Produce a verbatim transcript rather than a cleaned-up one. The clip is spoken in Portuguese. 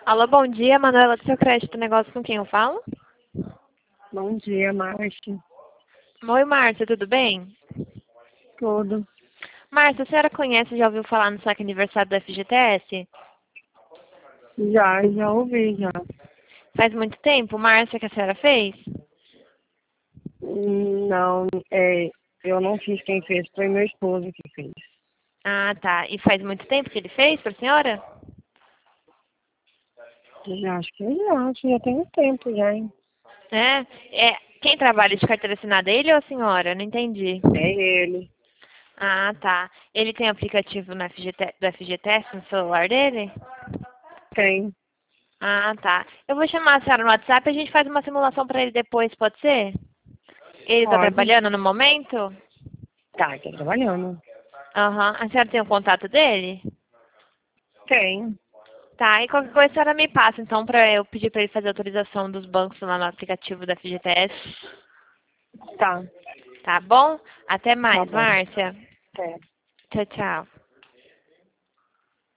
Alô, bom dia, Manuela do Seu Crédito Negócio, com quem eu falo? Bom dia, Márcia. Oi, Márcia, tudo bem? Tudo. Márcia, a senhora conhece, já ouviu falar no saque aniversário do F G T S? Já, já ouvi, já. Faz muito tempo, Márcia, que a senhora fez? Hum, Não, é, eu não fiz, quem fez foi meu esposo que fez. Ah, tá. E faz muito tempo que ele fez para a senhora? Já, acho que já, acho que já tem um tempo já, hein? É? É, quem trabalha de carteira assinada, ele ou a senhora? Não entendi. É ele. Ah, tá. Ele tem aplicativo no F G T, do F G T S no celular dele? Tem. Ah, tá. Eu vou chamar a senhora no WhatsApp e a gente faz uma simulação para ele depois, pode ser? Ele está Pode. trabalhando no momento? Tá, tá trabalhando. Aham. A senhora tem o contato dele? Tem. Tá, e qualquer coisa a senhora me passa, então, para eu pedir para ele fazer a autorização dos bancos lá no aplicativo da F G T S. Tá, Tá bom? Até tá mais, bom. Márcia. Até. Tchau, tchau.